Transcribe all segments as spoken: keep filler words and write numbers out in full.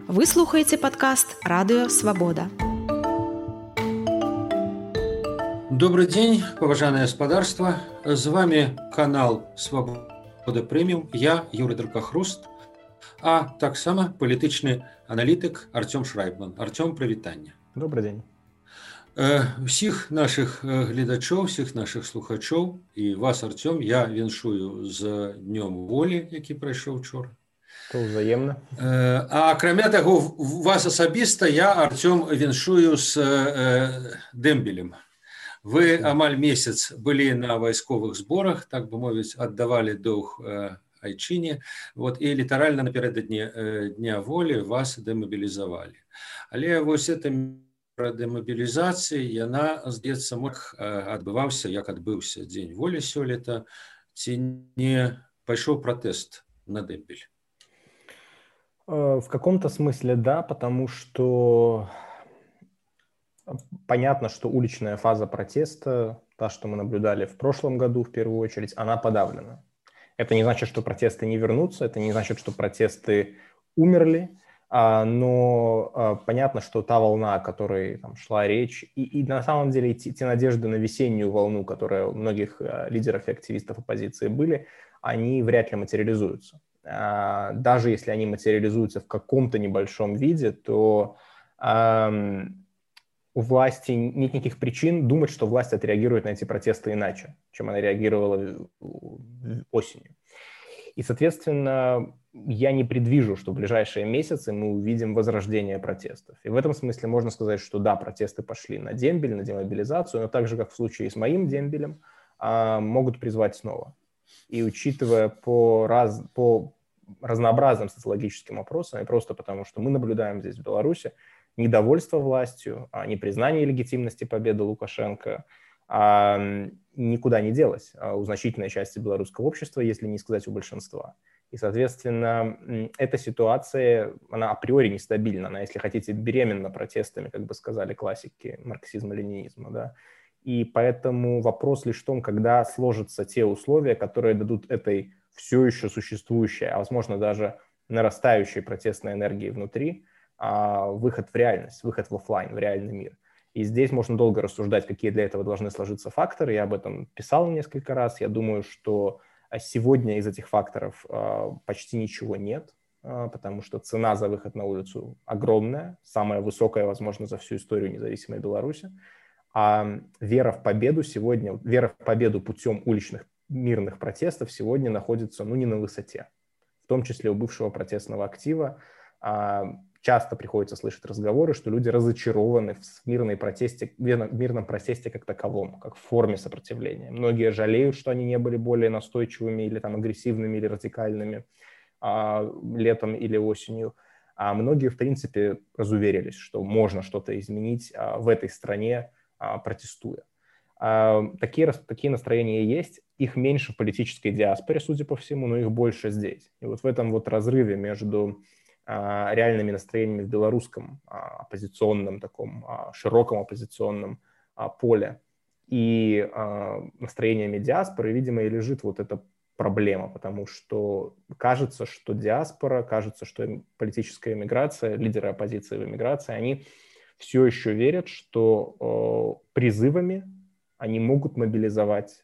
Вы слухаеце падкаст Радыё Свабода. Добрый день, поважанное господарство. С вами канал Свобода Премиум. Я, Юрий Дракохруст, а таксама палітычны аналітык Артём Шрайбман. Артём, прывітанне. Добрый день. Всіх наших гледачоў, всіх наших слухачоў і вас, Артём, я віншую з днём волі, які прайшоў учора. То ўзаемна. А акрамя таго, вас асабіста я, Артём, віншую з Дэмбелем. Вы амаль месяц былі на вайсковых зборах, так бы мовіць, аддавалі доўг айчыне, вот, і літаральна напярэдадні дня волі вас дэмабілізавалі. Але вось это пра дэмабілізацыі, яна, здаецца, мог адбываўся, як адбыўся дзень волі сёлета, ці не пайшоў пратэст на Дэмбель? В каком-то смысле да, потому что понятно, что уличная фаза протеста, та, что мы наблюдали в прошлом году в первую очередь, она подавлена. Это не значит, что протесты не вернутся, это не значит, что протесты умерли, но понятно, что та волна, о которой там шла речь, и, и на самом деле те, те надежды на весеннюю волну, которые у многих лидеров и активистов оппозиции были, они вряд ли материализуются. Даже если они материализуются в каком-то небольшом виде, то эм, у власти нет никаких причин думать, что власть отреагирует на эти протесты иначе, чем она реагировала осенью. И, соответственно, я не предвижу, что в ближайшие месяцы мы увидим возрождение протестов. И в этом смысле можно сказать, что да, протесты пошли на дембель, на демобилизацию, но так же, как в случае с моим дембелем, могут призвать снова. И учитывая по, раз, по разнообразным социологическим опросам, и просто потому, что мы наблюдаем здесь в Беларуси недовольство властью, непризнание легитимности победы Лукашенко, никуда не делось у значительной части белорусского общества, если не сказать у большинства. И, соответственно, эта ситуация, она априори нестабильна, она, если хотите, беременна протестами, как бы сказали классики марксизма-ленинизма, да. И поэтому вопрос лишь в том, когда сложатся те условия, которые дадут этой все еще существующей, а возможно даже нарастающей протестной энергии внутри, выход в реальность, выход в офлайн, в реальный мир. И здесь можно долго рассуждать, какие для этого должны сложиться факторы. Я об этом писал несколько раз. Я думаю, что сегодня из этих факторов почти ничего нет, потому что цена за выход на улицу огромная, самая высокая, возможно, за всю историю независимой Беларуси. А вера в победу сегодня, вера в победу путем уличных мирных протестов сегодня находится, ну, не на высоте. В том числе у бывшего протестного актива часто приходится слышать разговоры, что люди разочарованы в мирной протесте, в мирном протесте как таковом, как в форме сопротивления. Многие жалеют, что они не были более настойчивыми или там агрессивными, или радикальными а, летом или осенью. А многие, в принципе, разуверились, что можно что-то изменить а, в этой стране, а, протестуя. А, такие, такие настроения есть. Их меньше в политической диаспоре, судя по всему, но их больше здесь. И вот в этом вот разрыве между реальными настроениями в белорусском оппозиционном, таком широком оппозиционном поле и настроениями диаспоры, видимо, и лежит вот эта проблема, потому что кажется, что диаспора, кажется, что политическая эмиграция, лидеры оппозиции в эмиграции, они все еще верят, что призывами они могут мобилизовать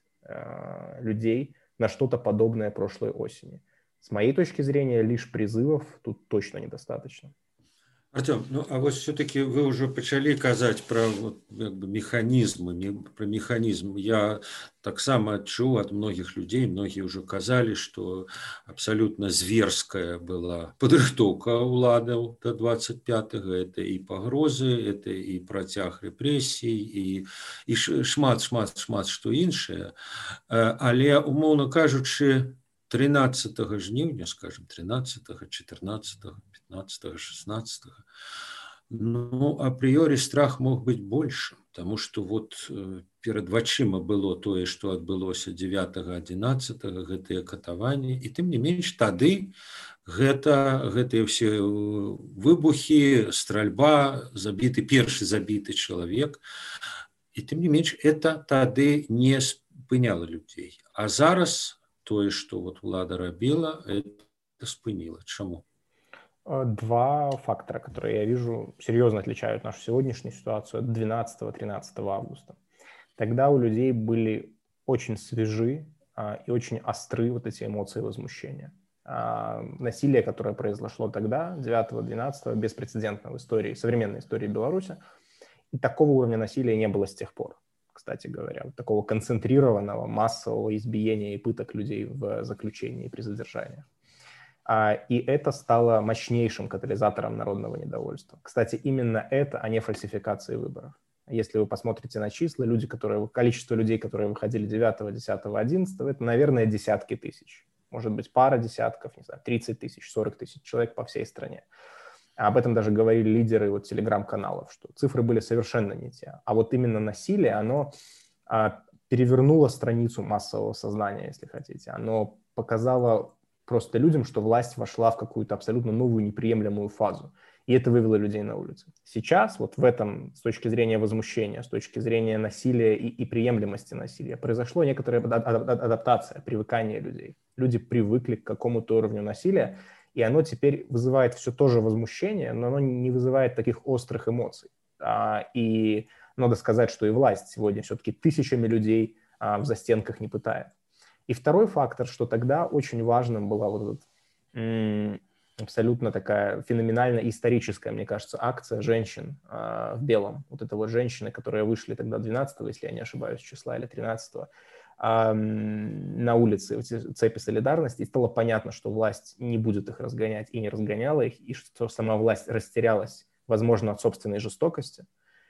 людей на что-то подобное прошлой осени. С моей точки зрения, лишь призывов тут точно недостаточно. Артём, ну а вот все-таки вы уже начали казать про вот, как бы, механизмы, про механизм. Я так само чуў от многих людей, многие уже казали, что абсолютно зверская была падрыхтоўка уладаў до двадцать пятого. Это и погрозы, это и працяг рэпрэсій, и, и шмат, шмат, шмат, что іншае. Але, умоўна кажучы, тринадцатого жніўня, скажем, тринадцатого, четырнадцатого, пятнадцатого, шестнадцатого, ну, априори страх мог быть большим, потому что вот перед вачыма было тое, что адбылося девятого, одиннадцатого, гэтыя катаванні, и тым не менш тады гэта, гэтыя все выбухи, стральба, забіты, першы забіты чалавек, и тым не менш это тады не спыняла людей. А зараз тое, што вот улада рабіла, это спыніла. Чаму? Два фактора, которые я вижу, серьезно отличают нашу сегодняшнюю ситуацию от двенадцатого-тринадцатого августа. Тогда у людей были очень свежи а, и очень остры вот эти эмоции возмущения. А, насилие, которое произошло тогда, девятого-двенадцатого, беспрецедентно в истории, современной истории Беларуси, и такого уровня насилия не было с тех пор, кстати говоря. Вот такого концентрированного, массового избиения и пыток людей в заключении и при задержании. А, и это стало мощнейшим катализатором народного недовольства. Кстати, именно это, а не фальсификации выборов. Если вы посмотрите на числа, люди, которые, количество людей, которые выходили девятого, десятого, одиннадцатого, это, наверное, десятки тысяч. Может быть, пара десятков, не знаю, тридцать тысяч, сорок тысяч человек по всей стране. Об этом даже говорили лидеры вот телеграм-каналов, что цифры были совершенно не те. А вот именно насилие, оно а, перевернуло страницу массового сознания, если хотите. Оно показало просто людям, что власть вошла в какую-то абсолютно новую неприемлемую фазу. И это вывело людей на улицы. Сейчас, вот в этом, с точки зрения возмущения, с точки зрения насилия и, и приемлемости насилия, произошло некоторая адаптация, привыкание людей. Люди привыкли к какому-то уровню насилия, и оно теперь вызывает все то же возмущение, но оно не вызывает таких острых эмоций. А, и надо сказать, что и власть сегодня все-таки тысячами людей а, в застенках не пытает. И второй фактор, что тогда очень важным была вот эта м- абсолютно такая феноменальная историческая, мне кажется, акция женщин а, в белом. Вот это вот женщины, которые вышли тогда двенадцатого, если я не ошибаюсь, числа, или тринадцатого, на улице, цепи солидарности, и стало понятно, что власть не будет их разгонять и не разгоняла их, и что сама власть растерялась, возможно, от собственной жестокости.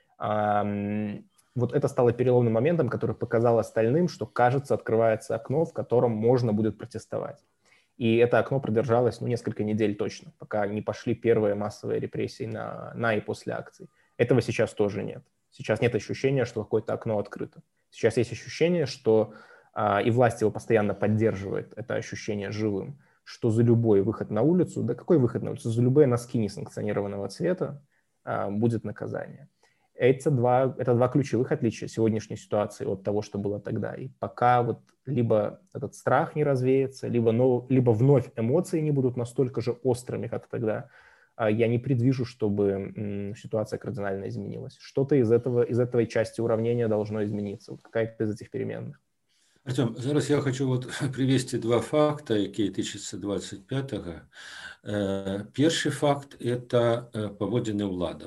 Вот это стало переломным моментом, который показал остальным, что, кажется, открывается окно, в котором можно будет протестовать. И это окно продержалось ну, несколько недель точно, пока не пошли первые массовые репрессии на, на и после акций. Этого сейчас тоже нет. Сейчас нет ощущения, что какое-то окно открыто. Сейчас есть ощущение, что а, и власть его постоянно поддерживает, это ощущение живым, что за любой выход на улицу, да какой выход на улицу, за любые носки несанкционированного цвета а, будет наказание. Это два, это два ключевых отличия сегодняшней ситуации от того, что было тогда. И пока вот либо этот страх не развеется, либо, но, либо вновь эмоции не будут настолько же острыми, как тогда, я не предвижу, чтобы м, ситуация кардинально изменилась. Что-то из этого, из этой части уравнения должно измениться, вот какая-то из этих переменных. Артем, зараз я хочу вот привести два факта, якія тычацца двадцать пятого. Першы факт – это паводзіны ўладаў.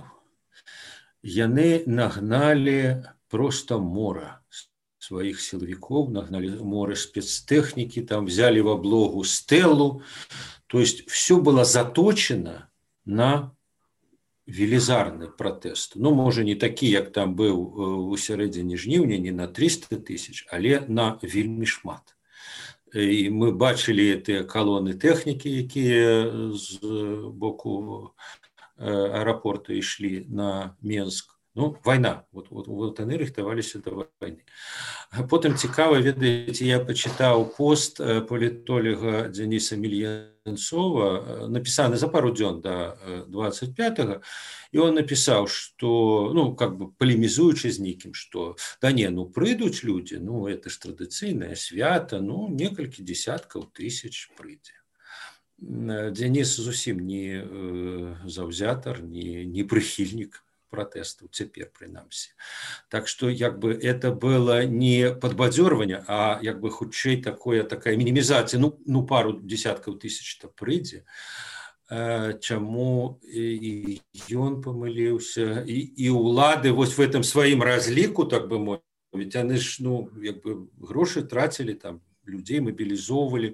Яны нагнали просто мора своих силовиков, нагнали море спецтехники, там взяли в облогу Стеллу. То есть все было заточено на велізарны пратэст. Ну, можа, не такі, як там быў у сярэдзіне жніўня, не на триста тысяч, але на вельмі шмат. І мы бачылі тыя калоны тэхнікі, якія з боку аэрапорта ішлі на Менск. Ну, вайна. Вот, вот, вот яны рыхтаваліся да вайны. Потым цікава, ведаеце, я пачытаў пост палітолога Дзяніса Мільянцова, напісаны за пару дзён да двадцать пятого, і он напісаў, што, ну, как бы палемізуючы з нейкім, што да не, ну, прыйдуць людзі, ну, это ж традыцыйнае свята, ну, некалькі десяткаў тысяч прыйдзе. Дзяніс зусім не заўзятар, не, не прыхільнік протесту, цяпер прынамсі. Так што як бы это было не падбадзёрванне, а як бы хутчэй такое, такая мінімізацыя, ну, ну пару десяткаў тысяч-то прыйдзе. Чаму і ён памыліўся, і, і ўлады вось в этом сваім разліку, так бы мовіць, яны ж, ну, як бы грошы трацілі, там, людзей мабілізоўвалі.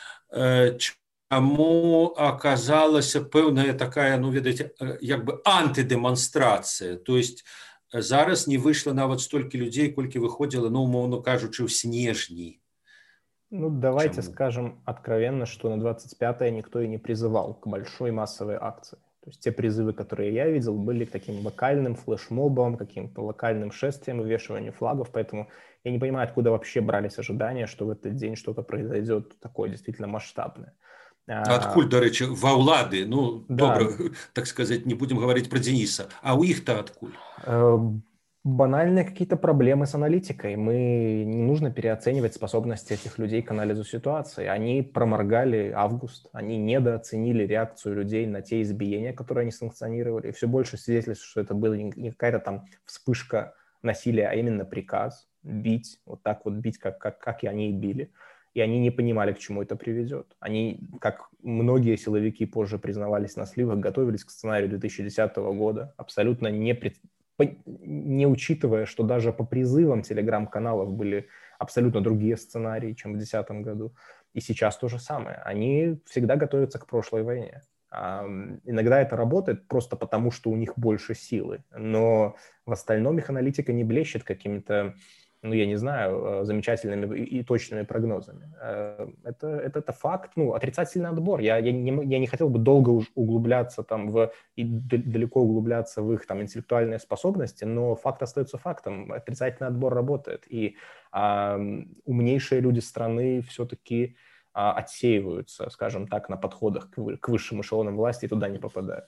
Чаму аказалася пэўная такая, ну, ведаеце, як бы антыдэманстрацыя. То есть зараз не выйшла нават столькі людзей, колькі выходзіла, ну, умоўно кажучы, ў снежні. Ну, давайте Чаму? скажем откровенно, что на двадцать пятое никто и не призывал к большой массовой акции. То есть те призывы, которые я видел, были к таким локальным флешмобам, каким-то локальным шествиям, вывешиванию флагов, поэтому я не понимаю, откуда вообще брались ожидания, что в этот день что-то произойдет такое действительно масштабное. Адкуль, до речі, ва ўлады, ну, да. Добра, так сказать, не будем говорить про Дениса, а у іх-то адкуль? банальные какие-то проблемы с аналитикой. Мы не нужно переоценивать способности этих людей к анализу ситуации. Они проморгали август, они недооценили реакцию людей на те избиения, которые они санкционировали. И все больше свидетельств, что это была не какая-то там вспышка насилия, а именно приказ бить, вот так вот бить, как, как, как и они и били. И они не понимали, к чему это приведет. Они, как многие силовики позже признавались на сливах, готовились к сценарию две тысячи десятого года, абсолютно не, пред... не учитывая, что даже по призывам телеграм-каналов были абсолютно другие сценарии, чем в две тысячи десятом году. И сейчас то же самое. Они всегда готовятся к прошлой войне. А иногда это работает просто потому, что у них больше силы. Но в остальном их аналитика не блещет какими-то, ну, я не знаю, замечательными и точными прогнозами. Это, это, это факт, ну, отрицательный отбор. Я, я, не, я не хотел бы долго углубляться там в, и далеко углубляться в их там интеллектуальные способности, но факт остается фактом. Отрицательный отбор работает. И а, умнейшие люди страны все-таки а, отсеиваются, скажем так, на подходах к, к высшим эшелонам власти и туда не попадают.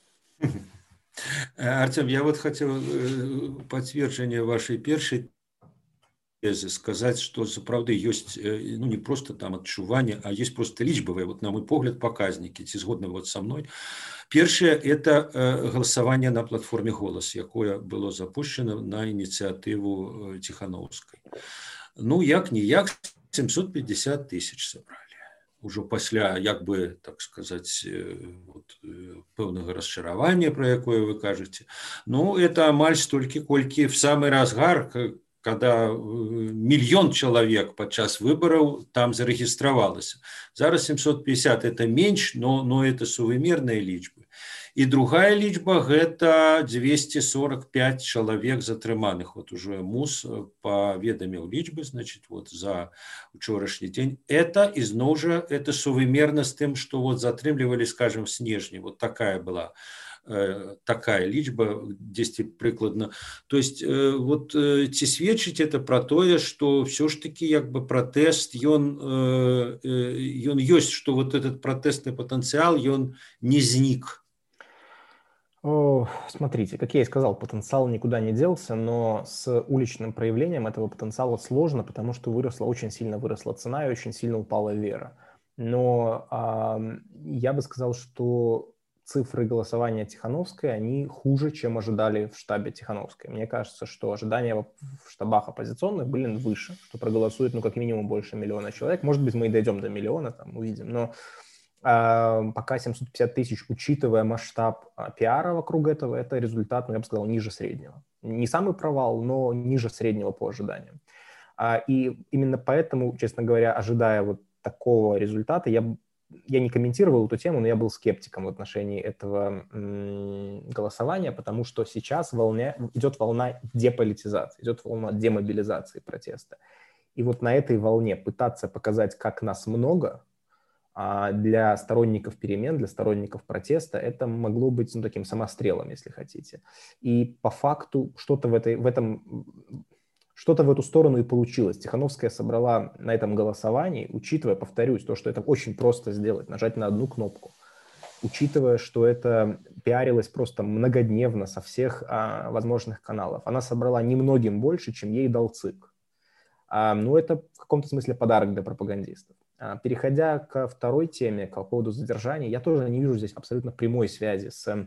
Артем, я вот хотел подтверждение вашей первой сказать, что сапраўды ёсць, ну, не просто там адчуванне, а есть просто лічбавыя, вот на мой погляд, паказнікі, ці згодны вот со мной. Першае – это галасаванне на платформе «Голас», якое было запущено на ініцыятыву Ціхановскай. Ну, як-ніяк, семьсот пятьдесят тысяч сабралі. Ужо пасля, як бы, так сказаць, вот, пэўнага расчаравання, про якое вы кажаце. Ну, это амаль столькі, колькі в самы разгар, когда миллион человек подчас выборов там зарегистрировалось. Зараз семьсот пятьдесят это меньше, но, но это сувымерные лічбы. И другая лічба это двести сорок пять человек затрыманых. Вот уже МУС паведаміў лічбы, значит, вот за учорашний день. Это изноў жа, это сувымерно с тем, что вот затрымлівали, скажем, в снежні. Вот такая была такая лічба, дзесьці прыкладна. То есть вот ці сведчыць это про тое, что все ж таки як бы пратэст, ён, ён ёсць, что вот этот пратэстны потенциал, ён не знік. О, смотрите, как я и сказал, потенциал никуда не делся, но с уличным проявлением этого потенциала сложно, потому что выросла, очень сильно выросла цена и очень сильно упала вера. Но а, я бы сказал, что цифры голосования Тихановской, они хуже, чем ожидали в штабе Тихановской. Мне кажется, что ожидания в штабах оппозиционных были выше, что проголосует, ну, как минимум больше миллиона человек. Может быть, мы и дойдем до миллиона, там, увидим. Но э, пока семьсот пятьдесят тысяч, учитывая масштаб э, пиара вокруг этого, это результат, ну, я бы сказал, ниже среднего. Не самый провал, но ниже среднего по ожиданиям. А, и именно поэтому, честно говоря, ожидая вот такого результата, я Я не комментировал эту тему, но я был скептиком в отношении этого м, голосования, потому что сейчас волне, идет волна деполитизации, идет волна демобилизации протеста. И вот на этой волне пытаться показать, как нас много, а для сторонников перемен, для сторонников протеста, это могло быть, ну, таким самострелом, если хотите. И по факту что-то в, этой, в этом... Что-то в эту сторону и получилось. Тихановская собрала на этом голосовании, учитывая, повторюсь, то, что это очень просто сделать, нажать на одну кнопку, учитывая, что это пиарилось просто многодневно со всех а, возможных каналов. Она собрала немногим больше, чем ей дал ЦИК. А, ну, это в каком-то смысле подарок для пропагандистов. А, переходя ко второй теме, по поводу задержаний, я тоже не вижу здесь абсолютно прямой связи с,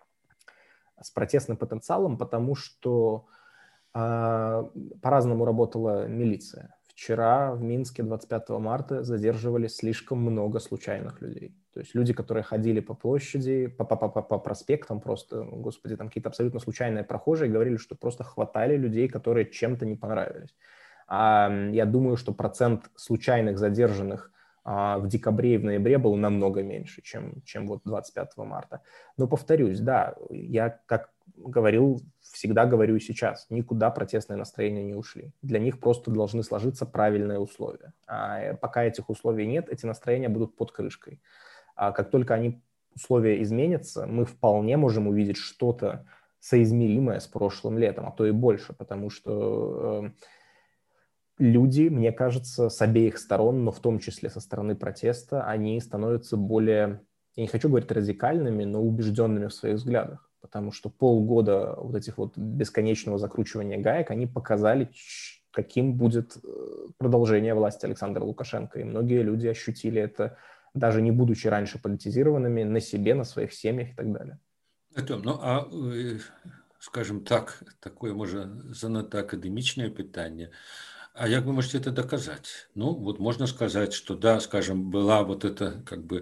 с протестным потенциалом, потому что по-разному работала милиция. Вчера в Минске двадцать пятого марта задерживали слишком много случайных людей. То есть люди, которые ходили по площади, по, по, по, по проспектам просто, господи, там какие-то абсолютно случайные прохожие говорили, что просто хватали людей, которые чем-то не понравились. А я думаю, что процент случайных задержанных в декабре и в ноябре был намного меньше, чем, чем вот двадцать пятого марта. Но повторюсь, да, я как говорил, всегда говорю и сейчас, никуда протестные настроения не ушли. Для них просто должны сложиться правильные условия. А пока этих условий нет, эти настроения будут под крышкой. А как только они, условия изменятся, мы вполне можем увидеть что-то соизмеримое с прошлым летом, а то и больше, потому что э, люди, мне кажется, с обеих сторон, но в том числе со стороны протеста, они становятся более, я не хочу говорить радикальными, но убежденными в своих взглядах. потому что полгода вот этих вот бесконечного закручивания гаек, они показали, каким будет продолжение власти Александра Лукашенко. И многие люди ощутили это, даже не будучи раньше политизированными, на себе, на своих семьях и так далее. Артем, ну а, скажем так, такое, может, занадто академичное питание. А як вы можете это доказать? Ну, вот можно сказать, что да, скажем, была вот эта как бы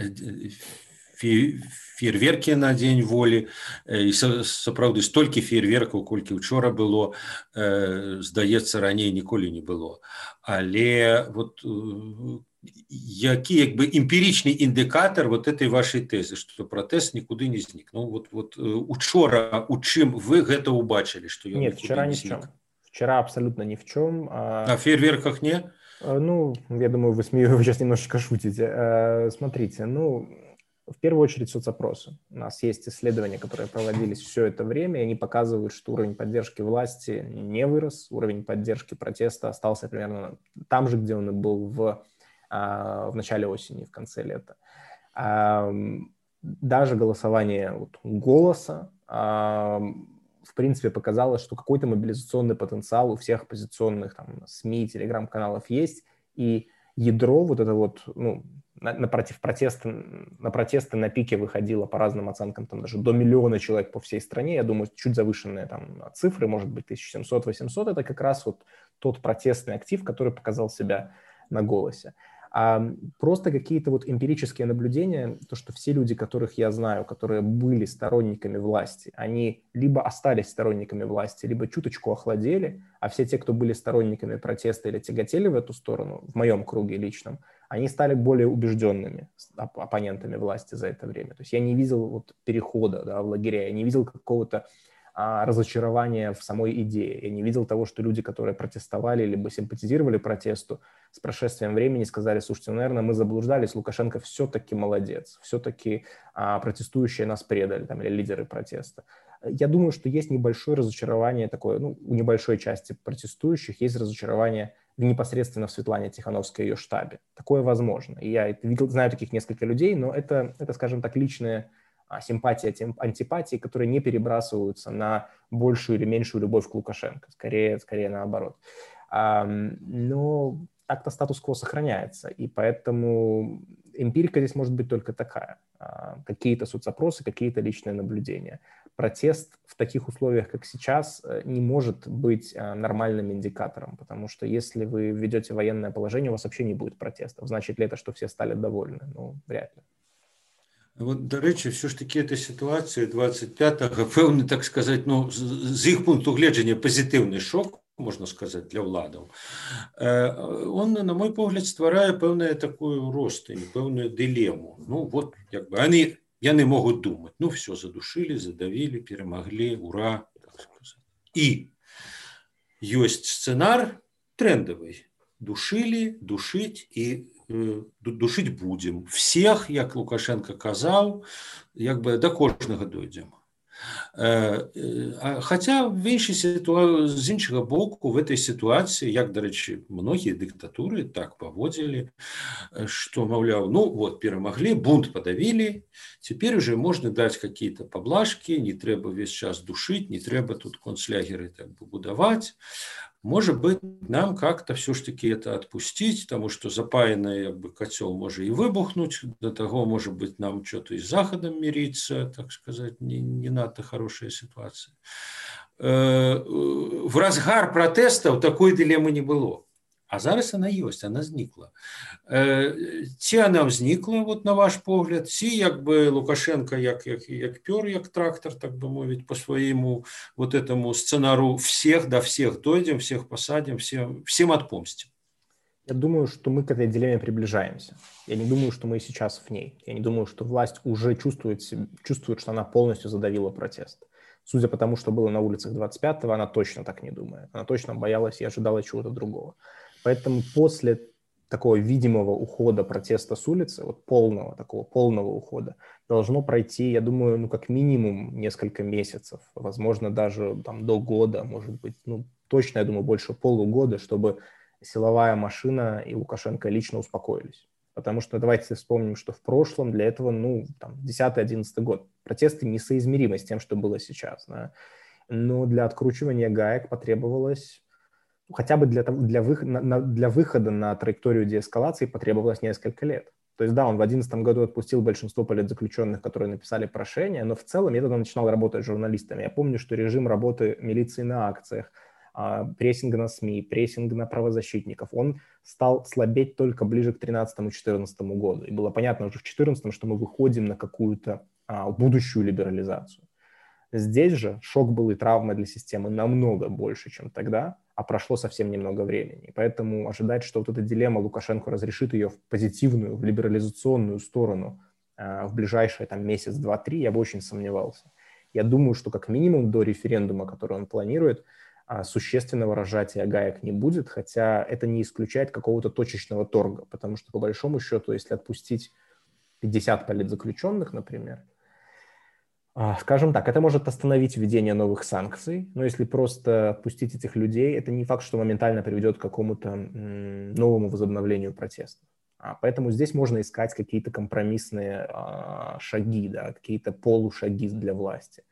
фейерверки на День воли, і сапраўды столькі фейерверкаў, колькі учора было, здаецца, раней ніколі не было. Але вот які як бы эмпірычны індыкатар вот этой вашай тэзы, што пратэст нікуды не знік. Ну вот, вот учора у чым вы гэта ўбачылі, што ён Нет, вчера ни в чем. Вчера абсолютно ни в чем. А, а в фейерверках не? Ну, я думаю, вы, смею, вы сейчас немножечко шутите. Смотрите, ну, в первую очередь соцопросы. У нас есть исследования, которые проводились все это время, и они показывают, что уровень поддержки власти не вырос, уровень поддержки протеста остался примерно там же, где он и был в, в начале осени, в конце лета. Даже голосование вот, «Голоса» в принципе показало, что какой-то мобилизационный потенциал у всех оппозиционных там, СМИ, телеграм-каналов есть, и ядро вот это вот, ну, напротив протеста, на протесты на пике выходило по разным оценкам там даже до миллиона человек по всей стране, я думаю, чуть завышенные там цифры, может быть, тысяча семьсот - восемьсот, это как раз вот тот протестный актив, который показал себя на «Голосе». А просто какие-то вот эмпирические наблюдения, то, что все люди, которых я знаю, которые были сторонниками власти, они либо остались сторонниками власти, либо чуточку охладели, а все те, кто были сторонниками протеста или тяготели в эту сторону, в моем круге личном, они стали более убежденными оппонентами власти за это время. То есть я не видел вот перехода, да, в лагеря, я не видел какого-то а, разочарования в самой идее. Я не видел того, что люди, которые протестовали либо симпатизировали протесту, с прошествием времени сказали: слушайте, ну, наверное, мы заблуждались, Лукашенко все-таки молодец, все-таки а, протестующие нас предали, там, или лидеры протеста. Я думаю, что есть небольшое разочарование такое, ну, у небольшой части протестующих есть разочарование непосредственно в Светлане Тихановской и ее штабе. Такое возможно. И я видел, знаю таких несколько людей, но это, это скажем так, личная а, симпатия, антипатии, которые не перебрасываются на большую или меньшую любовь к Лукашенко. Скорее, скорее наоборот. А, но так-то статус-кво сохраняется, и поэтому эмпирика здесь может быть только такая. А, какие-то соцопросы, какие-то личные наблюдения. Протест в таких условиях, как сейчас, не может быть нормальным индикатором, потому что если вы введете военное положение, у вас вообще не будет протестов. Значит ли это, что все стали довольны? Ну, вряд ли. Вот, до речі, все ж таки эта ситуація двадцять п'ятого, певний, так сказати, ну, з їх пункту гледження позитивний шок, можна сказати, для владаў. Он, на мой погляд, стварае пэўную такую ростань, пэўную дилемму. Ну, вот, як бы, они, яны могут думать, ну, все, задушили, задавили, перемогли, ура, так сказать. И есть сценар трендовый. Душили, душить и э, душить будем. Всех, як Лукашенко казаў, як бы до кожнага дойдем. Хаця в іншай ситуації, з іншага боку, в этой ситуации, як, до речі, многие диктатуры так поводили, что, мовляв, ну вот, перемогли, бунт подавили, теперь уже можно дать какие-то поблажки, не треба весь час душить, не треба тут концлягеры так бы будовать. Может быть, нам как-то все ж таки это отпустить, потому что запаянный как бы, котел может и выбухнуть, до того, может быть, нам что-то и с Заходом мириться, так сказать, не, не надо хорошая ситуация. В разгар протестов такой дилеммы не было. А зараз она есть, она зникла. Ці она взникла, вот на ваш погляд, ці як бы Лукашенко як, як, як пер, як трактор, так бы мовить, по своему вот этому сценару всех, до всех дойдем, всех посадим, всем, всем отпомстим. Я думаю, что мы к этой дилемме приближаемся. Я не думаю, что мы сейчас в ней. Я не думаю, что власть уже чувствует, чувствует, что она полностью задавила протест. Судя по тому, что было на улицах двадцать пятого, она точно так не думает. Она точно боялась и ожидала чего-то другого. Поэтому после такого видимого ухода протеста с улицы, вот полного, такого полного ухода, должно пройти, я думаю, ну, как минимум несколько месяцев, возможно, даже там, до года, может быть, ну, точно, я думаю, больше полугода, чтобы силовая машина и Лукашенко лично успокоились. Потому что давайте вспомним, что в прошлом для этого, ну, там, десятый-одиннадцатый год. Протесты несоизмеримы с тем, что было сейчас. Да? Но для откручивания гаек потребовалось, хотя бы для, для, выход, на, для выхода на траекторию деэскалации потребовалось несколько лет. То есть, да, он в две тысячи одиннадцатом году отпустил большинство политзаключенных, которые написали прошение, но в целом я тогда начинал работать с журналистами. Я помню, что режим работы милиции на акциях, прессинга на СМИ, прессинга на правозащитников, он стал слабеть только ближе к тринадцатому-четырнадцатому году. И было понятно уже в четырнадцатом, что мы выходим на какую-то а, будущую либерализацию. Здесь же шок был и травма для системы намного больше, чем тогда, а прошло совсем немного времени. Поэтому ожидать, что вот эта дилемма Лукашенко разрешит ее в позитивную, в либерализационную сторону а, в ближайшие там, месяц, два, три, я бы очень сомневался. Я думаю, что как минимум до референдума, который он планирует, существенного разжатия гаек не будет, хотя это не исключает какого-то точечного торга, потому что, по большому счету, если отпустить пятьдесят политзаключенных, например, скажем так, это может остановить введение новых санкций, но если просто отпустить этих людей, это не факт, что моментально приведет к какому-то новому возобновлению протестов. Поэтому здесь можно искать какие-то компромиссные шаги, да, какие-то полушаги для власти.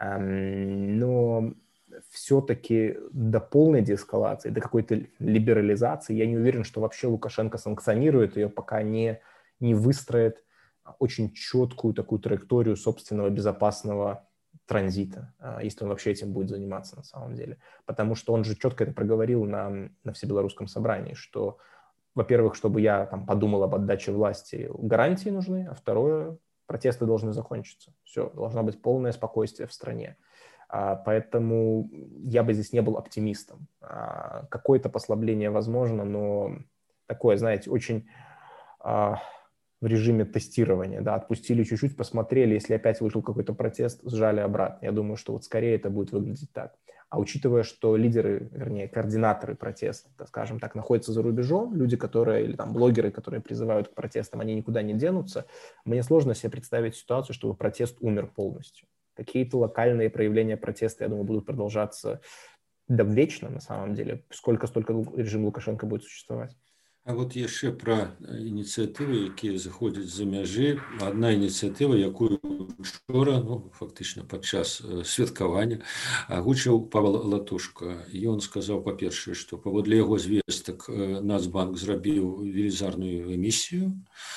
Но все-таки до полной деэскалации, до какой-то либерализации, я не уверен, что вообще Лукашенко санкционирует ее, пока не, не выстроит очень четкую такую траекторию собственного безопасного транзита, если он вообще этим будет заниматься на самом деле. Потому что он же четко это проговорил на, на Всебелорусском собрании, что, во-первых, чтобы я там подумал об отдаче власти, гарантии нужны, а второе, протесты должны закончиться. Все, должно быть полное спокойствие в стране. Поэтому я бы здесь не был оптимистом. Какое-то послабление возможно, но такое, знаете, очень в режиме тестирования. Да, отпустили чуть-чуть, посмотрели, если опять вышел какой-то протест, сжали обратно. Я думаю, что вот скорее это будет выглядеть так. А учитывая, что лидеры, вернее, координаторы протеста, скажем так, находятся за рубежом, люди, которые, или там блогеры, которые призывают к протестам, они никуда не денутся, мне сложно себе представить ситуацию, чтобы протест умер полностью. Какие-то локальные проявления протеста, я думаю, будут продолжаться да, вечно, на самом деле, сколько-столько режим Лукашенко будет существовать. А вот яшчэ пра ініцыятывы, якія заходзяць за мяжы. Адна ініцыятыва, якую учора, ну, фактычна падчас святкавання, агучыў Павел Латушка. Ён сказаў, па-першае, што паводле яго звестак Нацбанк зрабіў велізарную эмісію,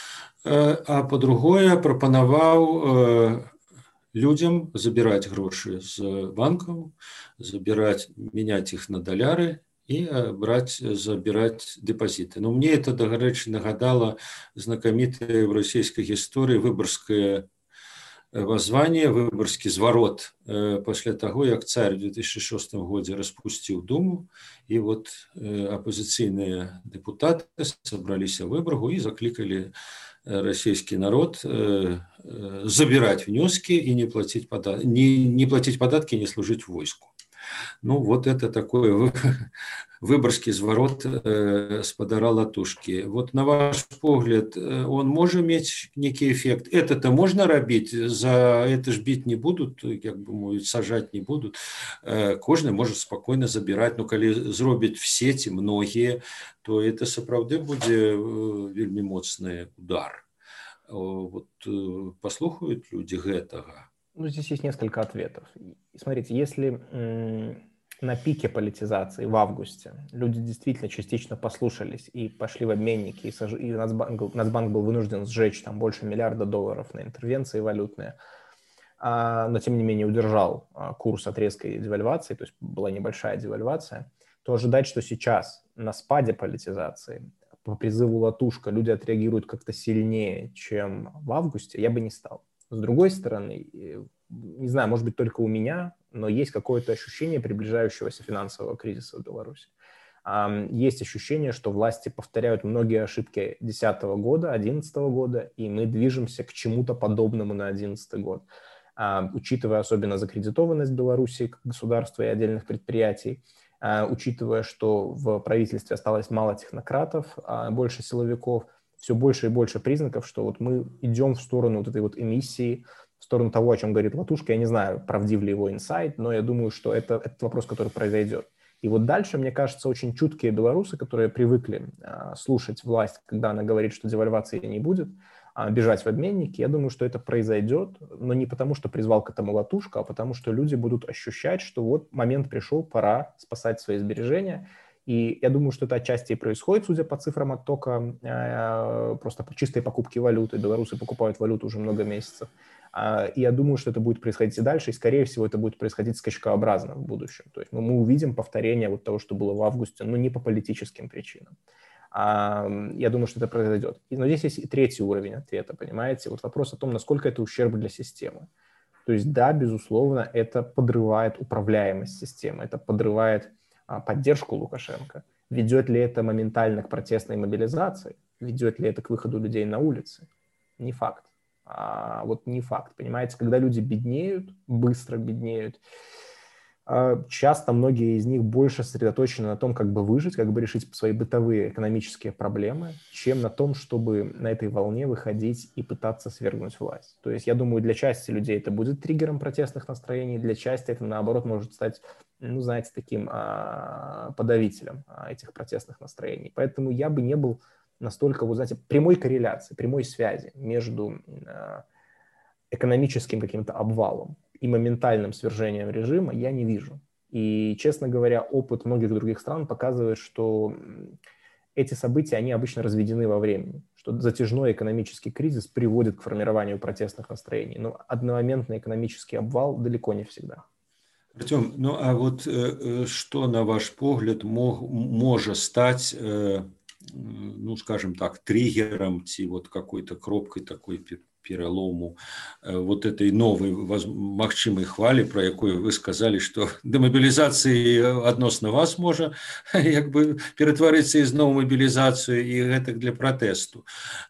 а па-другое, прапанаваў людям забирать гроши с банков, забирать, менять их на доллары и брать, забирать депозиты. Но мне это, до речи, нагадало знакомитое в российской истории выборгское воззвание, выборгский зворот после того, как царь в две тысячи шестом году распустил Думу, и вот оппозиционные депутаты собрались в Выборгу и закликали российский народ забирать внески и не платить податки, не, не платить податки, не служить в войску. Ну, вот это такой выборгский зворот спадара Латушки. Вот на ваш погляд, он может иметь некий эффект? Это-то можно робить, за это ж бить не будут, как бы мовить, сажать не будут. Кожный может спокойно забирать, но коли зробить все ці многие, то это сапраўды будзе вельмі моцны удар. Вот послухают люди гэтага? Ну, здесь есть несколько ответов. Смотрите, если м- на пике политизации в августе люди действительно частично послушались и пошли в обменники, и, сож... и Нацбанк, Нацбанк был вынужден сжечь там больше миллиарда долларов на интервенции валютные, а, но тем не менее удержал а, курс от резкой девальвации, то есть была небольшая девальвация, то ожидать, что сейчас на спаде политизации по призыву Латушка люди отреагируют как-то сильнее, чем в августе, я бы не стал. С другой стороны, не знаю, может быть, только у меня, но есть какое-то ощущение приближающегося финансового кризиса в Беларуси. Есть ощущение, что власти повторяют многие ошибки две тысячи десятого года, две тысячи одиннадцатого года, и мы движемся к чему-то подобному на две тысячи одиннадцатый год. Учитывая особенно закредитованность Беларуси как государства и отдельных предприятий, учитывая, что в правительстве осталось мало технократов, а больше силовиков, все больше и больше признаков, что вот мы идем в сторону вот этой вот эмиссии, в сторону того, о чем говорит Латушка. Я не знаю, правдив ли его инсайт, но я думаю, что это, это вопрос, который произойдет. И вот дальше, мне кажется, очень чуткие белорусы, которые привыкли слушать власть, когда она говорит, что девальвации не будет, бежать в обменники, я думаю, что это произойдет, но не потому, что призвал к этому Латушка, а потому, что люди будут ощущать, что вот момент пришел, пора спасать свои сбережения. И я думаю, что это отчасти и происходит, судя по цифрам оттока, просто по чистой покупке валюты. Белорусы покупают валюту уже много месяцев. И я думаю, что это будет происходить и дальше, и, скорее всего, это будет происходить скачкообразно в будущем. То есть ну, мы увидим повторение вот того, что было в августе, но не по политическим причинам. Я думаю, что это произойдет. Но здесь есть и третий уровень ответа, понимаете? Вот вопрос о том, насколько это ущерб для системы. То есть да, безусловно, это подрывает управляемость системы, это подрывает поддержку Лукашенко. Ведет ли это моментально к протестной мобилизации? Ведет ли это к выходу людей на улицы? Не факт. А вот не факт, понимаете? Когда люди беднеют, быстро беднеют, часто многие из них больше сосредоточены на том, как бы выжить, как бы решить свои бытовые экономические проблемы, чем на том, чтобы на этой волне выходить и пытаться свергнуть власть. То есть я думаю, для части людей это будет триггером протестных настроений, для части это, наоборот, может стать, ну, знаете, таким а, подавителем а, этих протестных настроений. Поэтому я бы не был настолько, вот, знаете, прямой корреляции, прямой связи между а, экономическим каким-то обвалом и моментальным свержением режима я не вижу. И, честно говоря, опыт многих других стран показывает, что эти события, они обычно разведены во времени, что затяжной экономический кризис приводит к формированию протестных настроений, но одномоментный экономический обвал далеко не всегда. Артем, ну а вот э, что, на ваш погляд, мог, может стать, э, ну, скажем так, триггером, вот какой-то кропкой такой перелому вот этой новой магчымай хвалі, про якую вы сказали, что дэмабілізацыі адносна вас можа як бы ператварыцца ізноў мабілізацыю і гэтак для пратэсту.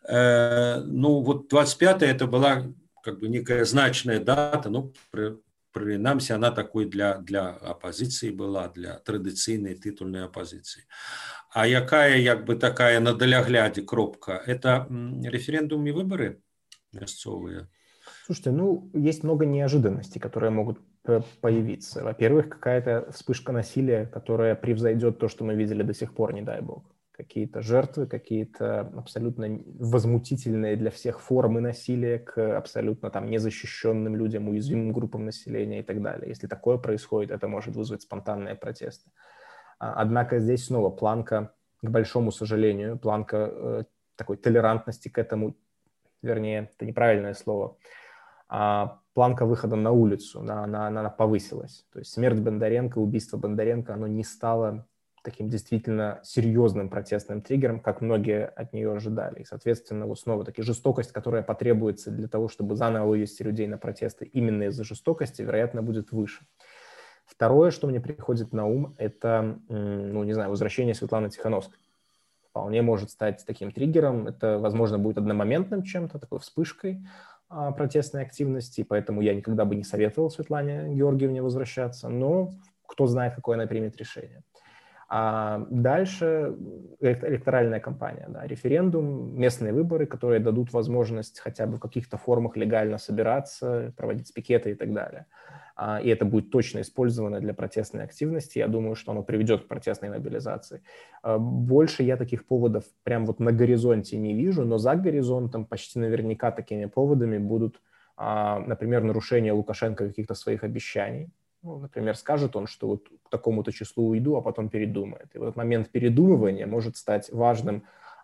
Ну вот двадцать пятое это была как бы некая значная дата, ну прынамсі она такой для, для апозіцыі была, для традыцыйнай тытульнай апозіцыі. А якая як бы такая на даляглядзе кропка? Это референдум и выборы мясцовые? Слушайте, ну, есть много неожиданностей, которые могут появиться. Во-первых, какая-то вспышка насилия, которая превзойдет то, что мы видели до сих пор, не дай бог. Какие-то жертвы, какие-то абсолютно возмутительные для всех формы насилия к абсолютно там незащищенным людям, уязвимым группам населения и так далее. Если такое происходит, это может вызвать спонтанные протесты. Однако здесь снова планка, к большому сожалению, планка э, такой толерантности к этому, вернее, это неправильное слово, а планка выхода на улицу, она, она, она повысилась. То есть смерть Бондаренко, убийство Бондаренко, оно не стало таким действительно серьезным протестным триггером, как многие от нее ожидали. И, соответственно, вот снова-таки жестокость, которая потребуется для того, чтобы заново вывести людей на протесты именно из-за жестокости, вероятно, будет выше. Второе, что мне приходит на ум, это, ну, не знаю, возвращение Светланы Тихановской. Вполне может стать таким триггером. Это, возможно, будет одномоментным чем-то, такой вспышкой а, протестной активности, поэтому я никогда бы не советовал Светлане Георгиевне возвращаться, но кто знает, какое она примет решение. А дальше электоральная кампания, да, референдум, местные выборы, которые дадут возможность хотя бы в каких-то формах легально собираться, проводить пикеты и так далее. И это будет точно использовано для протестной активности. Я думаю, что оно приведет к протестной мобилизации. Больше я таких поводов прям вот на горизонте не вижу, но за горизонтом почти наверняка такими поводами будут, например, нарушение Лукашенко каких-то своих обещаний. Ну, например, скажет он, что вот к такому-то числу уйду, а потом передумает. И вот момент передумывания может стать важным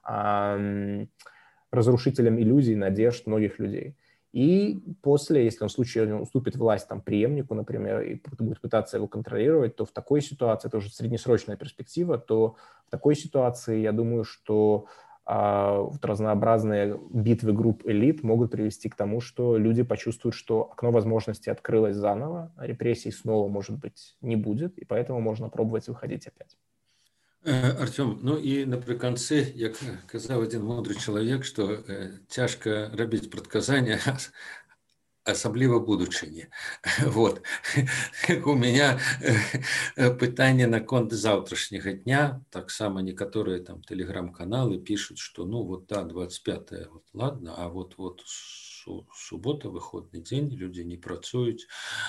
разрушителем иллюзий, надежд многих людей. И после, если он в случае он уступит власть там, преемнику, например, и будет пытаться его контролировать, то в такой ситуации, это уже среднесрочная перспектива, то в такой ситуации, я думаю, что а, вот разнообразные битвы групп элит могут привести к тому, что люди почувствуют, что окно возможностей открылось заново, а репрессий снова, может быть, не будет, и поэтому можно пробовать выходить опять. Артем, ну і напрыканцы, як казаў один мудрый человек, что цяжка рабіць прадказання, асабліва будучыні. Вот. У меня пытанне наконт заўтрашняга дня. Таксама некаторыя там тэлеграм-каналы пишут, что ну вот да, двадцать пятое, вот, ладно, а вот вот субота, выходны дзень, людзі не працуюць.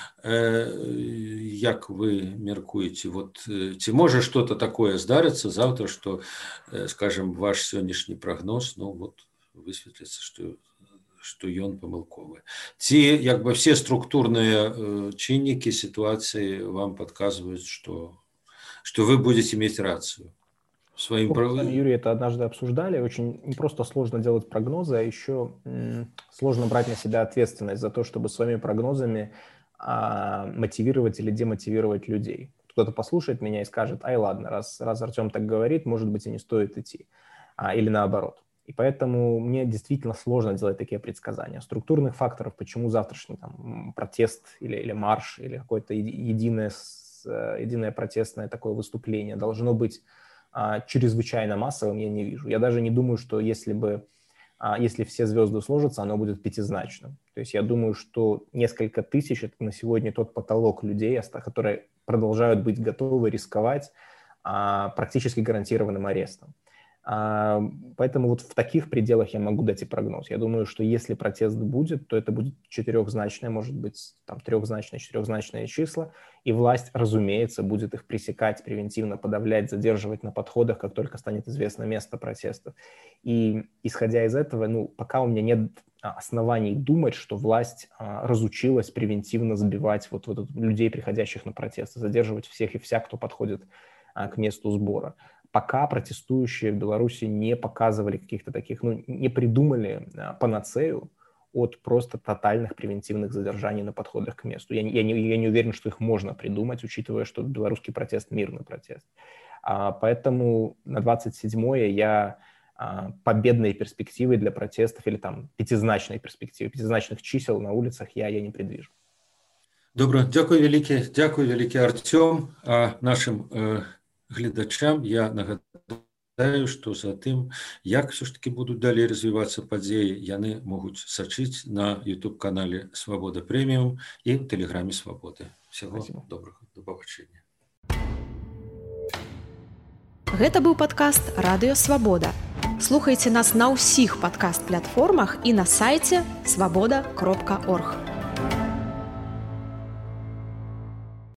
Як вы меркуеце, вот ці можа что-то такое здарыцца заўтра, что, скажем, ваш сённяшні прогноз, ну вот высветліцца, что што ён памылковы. Ці як бы все структурные э, чинники ситуации вам подсказывают, что, что вы будете иметь рацию. Своим Мы с вами, Юрий, это однажды обсуждали. Очень не просто сложно делать прогнозы, а еще м, сложно брать на себя ответственность за то, чтобы своими прогнозами а, мотивировать или демотивировать людей. Кто-то послушает меня и скажет: ай, ладно, раз, раз Артем так говорит, может быть, и не стоит идти. А, или наоборот. И поэтому мне действительно сложно делать такие предсказания. Структурных факторов, почему завтрашний там, протест или, или марш, или какое-то единое, единое протестное такое выступление должно быть а, чрезвычайно массовым, я не вижу. Я даже не думаю, что если бы, а, если все звезды сложатся, оно будет пятизначным. То есть я думаю, что несколько тысяч – это на сегодня тот потолок людей, которые продолжают быть готовы рисковать а, практически гарантированным арестом. Поэтому вот в таких пределах я могу дать и прогноз. Я думаю, что если протест будет, то это будет четырехзначное, может быть, там трехзначное, четырехзначные числа, и власть, разумеется, будет их пресекать, превентивно подавлять, задерживать на подходах, как только станет известно место протестов. И исходя из этого, ну, пока у меня нет оснований думать, что власть а, разучилась превентивно сбивать вот, вот людей, приходящих на протесты, задерживать всех и вся, кто подходит а, к месту сбора. Пока протестующие в Беларуси не показывали каких-то таких, ну, не придумали а, панацею от просто тотальных превентивных задержаний на подходах к месту. Я, я, не, я не уверен, что их можно придумать, учитывая, что белорусский протест – мирный протест. А, поэтому на двадцать седьмое я а, победной перспективы для протестов или там пятизначной перспективы, пятизначных чисел на улицах я, я не предвижу. Добре, дякую велике, дякую велике, Артем. А нашим э... гледачам я нагадаю, што за тым, як все ж таки будуць далей развівацца падзеі, яны могуць сачыць на YouTube-канале Свабода Прэміум і ў тэлеграме Свабоды. Всего добрага, до пабачэння. Гэта быў падкаст Радыё Свабода. Слухайце нас на ўсіх падкаст-платформах і на сайце свабода кропка орг.